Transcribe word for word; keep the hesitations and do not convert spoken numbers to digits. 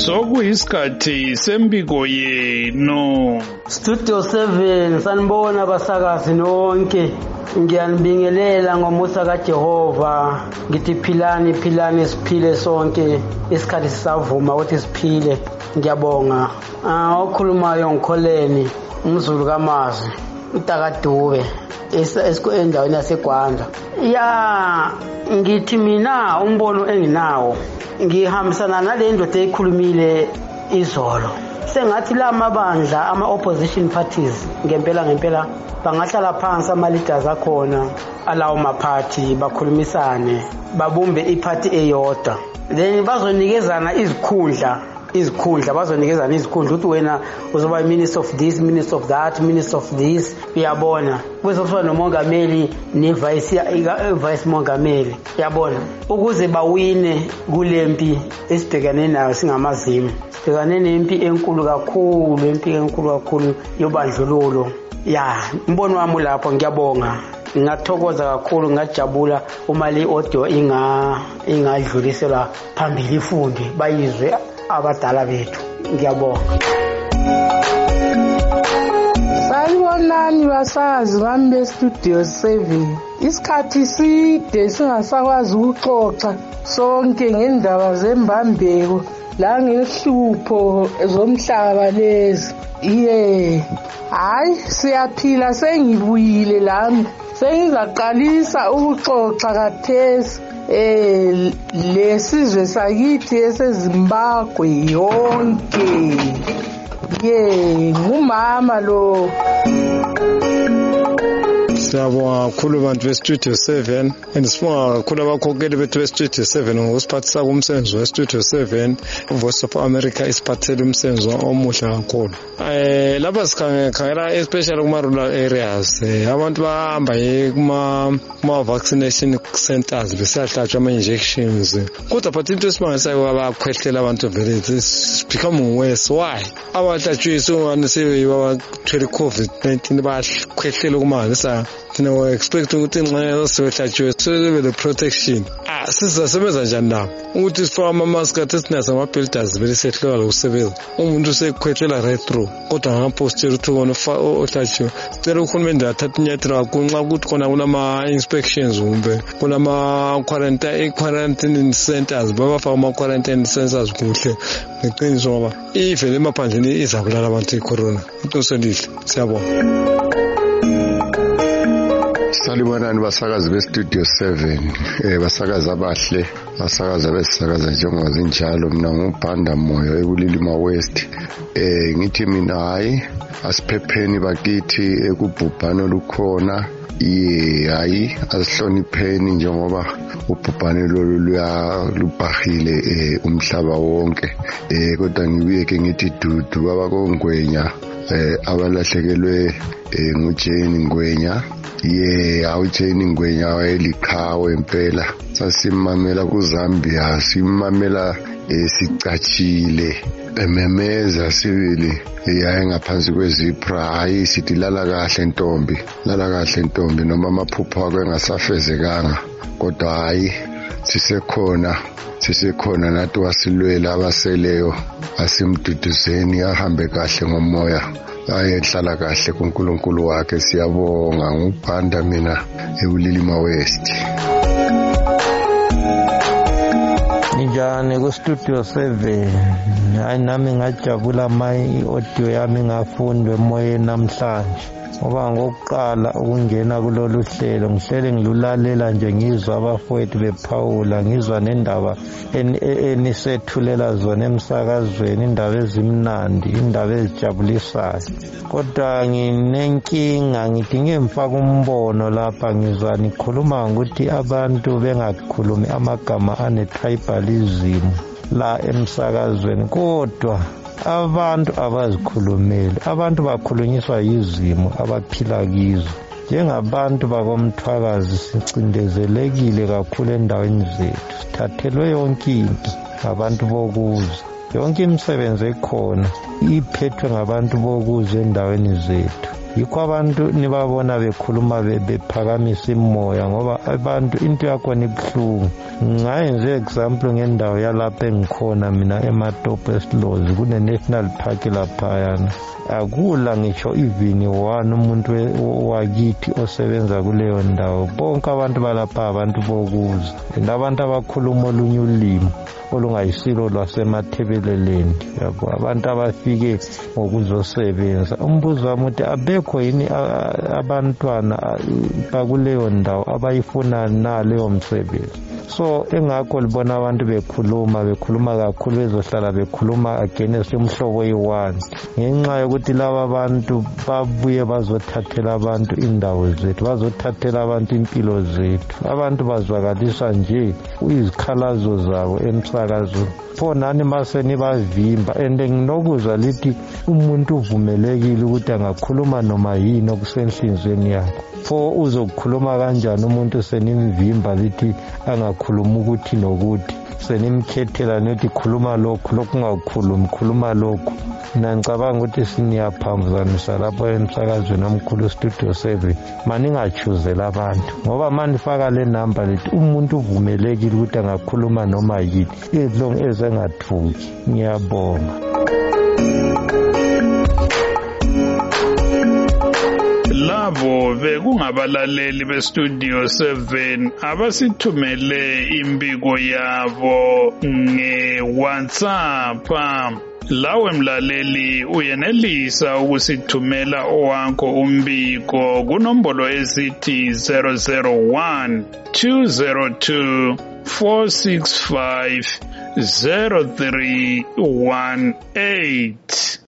sokuyisikhathi sembiko yenu. Studio seven sanibona abasakazi nonke. Ngiyanibingelela ngomusa kaJehova. Ngithi philani philani siphile sonke. Isikhathi sisavuma ukuthi siphile. Ngiyabonga. Ah okhulumayo ngikholeni umzulu kaMazi uTakadube esiko endaweni yaseGwanda. Ya ngithi mina umbono enginawo ngihambisana nale ndoda ekhulumile izolo. Sengathi la mabandla ama opposition parties ngempela ngempela bangahlala phansi ama leaders akhona alawo maphathi bakhulumisane babumbe iparty eyodwa, then bazonikezana izikhundla izikhundla bazonikezana izikhundla ukuthi wena uzoba minister of this, minister of that, minister of this. Uyabona bese kuba nomongameli ne vice vice mongameli. Uyabona ukuze bawine kulempi esibhekane nayo singamazimu. Sibhekane nempi enkulu kakhulu, impi enkulu kakhulu yobandlululo. Ya imbono wami lapho. Ngiyabonga, ngathokoza kakhulu, ngajabula uma le audio inga ingadluliselwa phambili ifunde bayizwe abadala bethu. Ngiyabonga. Sanibonani basazi bami be Studio seven. Isikhathi side singasakwazi ukuxoxa sonke ngendaba zembambeko la ngehlupho zomhlaba lezi. Iye hayi siyaphila, sengibuyile lami sengizaqalisa ukuxoxa kathesi eh lesizwe sakithi eseZimbabwe yonke. Ye ngumama lo. Siyabonga kakhulu bantu be-Studio seven and sibonga kakhulu abakhokheli bethu be-Studio seven ngokusiphathisa kumsebenzi we-Studio seven. Voice of America isiphathele umsebenzi omuhle kakhulu. Eh lapha sikhangela especially kuma-rural areas, abantu bahamba kuma vaccination centers besiyahlatshwa ama-injections, kodwa but into esimangalisayo abakhwehlela abantu vele it's becoming worse. Why? Abahlatshwisi ungani sebathwele COVID nineteen bakhwehlela kumangalisayo. Thina we expect ukuthi nxa siyohlatshiwe sibe le protection. Ah sizasebenza njani na ukuthi sifaka ama-mask athi sinasa ama-builders vele sehlelwa lokusebenza. Umuntu usekhwehlela right through kodwa ngaposteri ukuthi wona ohlatshiwe. Sicela uhulumende athathe inyathelo kakhulu nxa ukuthi khona kunama-inspections kumbe kunama-quarantine quarantine centers babafaka ama-quarantine centers kuhle ngeqiniso ngoba ivele emaphandleni izabulala abantu i-corona. Intoso lihle. Siyabonga. Salibonani basakazi be-Studio seven, eh basakazi abahle, basakazi abesakaza njengoba zinjalo. Mina ngubhanda moyo ekulilima West. Eh ngithi mina hayi asiphepheni bakithi ekubhubhano lukhona. Ye hayi asihlonipheni njengoba ubhubhane lolu luyalubhahile umhlaba wonke. Eh kodwa ngibuye ke ngithi dudu baba koNgwenya eh abalahlekelwe nguJane Ngwenya. Ye awuJane Ngwenya wayeliqhawe impela. Sasimamela kuZambia, simamela esicachile ememeza sibili yaye ngaphansi kwezipra. Hayi sithi lala kahle ntombi, lala kahle ntombi noma amaphupho akho engasafezekanga, kodwa hayi sisekhona sisekhona nathi wasilwela abaseleyo asimduduzeni ahambe kahle ngomoya ayehlala kahle kuNkulunkulu wakhe. Siyabonga. Ngubhanda mina ekulilima West. Njani ku-Studio seven. Hayi nami ngajabula mayi audio yami ngafundwe emoyeni namhlanje ngoba ngokuqala ukungena kulolu hlelo ngihlele ngilulalela nje ngizwa abafowethu bephawula, ngizwa nendaba enisethulela zona emsakazweni, indaba ezimnandi, indaba ezijabulisayo. Kodwa nginenkinga, ngidinge mfaka umbono lapha. Ngizwa nikhuluma ukuthi abantu bengakhulumi amagama ane-tribalism la emsakazweni, kodwa abantu abazikhulumeli, abantu bakhulunyiswa yizimo abaphila kizo. Njengabantu bakoMthwakazi sicindezelekile kakhulu endaweni zethu, sithathelwe yonke into ngabantu bokuza. Yonke imisebenzi ekhona iphethwe ngabantu bokuza endaweni zethu. yikho abantu nibabona bekhuluma bephakamisa imoya ngoba abantu into yakhona ibuhlungu. Ngayenze example ngendawo yalapha engikhona mina eMatopo eSlozi kune-national park laphayana. Akula ngitsho even one umuntu wakithi osebenza kuleyo ndawo. Bonke abantu balapha abantu bokuza. Abantu abakhuluma olunye ulimi olungayisilo lwasemathebeleleni. Yabo abantu abafike ngokuzosebenza. Umbuzo wami uthi abekho yini abantwana bakuleyo ndawo abayifuna na leyo msebenzi. So engakho libona abantu bekhuluma bekhuluma kakhulu bezohlala bekhuluma against umhlobo oyi-one ngenxa yokuthi laba abantu babuye bazothathela abantu indawo zethu, bazothathela abantu impilo zethu. Abantu bazwakalisa nje izikhalazo zabo emsakazweni. Pho nani mase nibavimba and nginokuzwa lithi umuntu uvumelekile ukuthi angakhuluma noma yini okusenhlizweni yakhe. Pho uzokukhuluma kanjani umuntu senimvimba lithi angakhuluma ukuthi nokuthi, senimkhethela nokuthi khuluma lokhu lokhu ungakhulumi khuluma lokhu. Mina ngicabanga ukuthi siniyaphambuzanisa lapho emsakazweni omkhulu Studio seven. Maningachuzela abantu ngoba manifaka le number lithi umuntu uvumelekile ukuthi angakhuluma noma yini as long as engathuki. Ngiyabonga. Labo bekungabalaleli beStudio seven abasithumele imbiko yabo nge-WhatsApp. Lawe mlaleli uyenelisa ukusithumela owakho umbiko kunombolo esithi zero zero one two zero two four six five zero three one eight.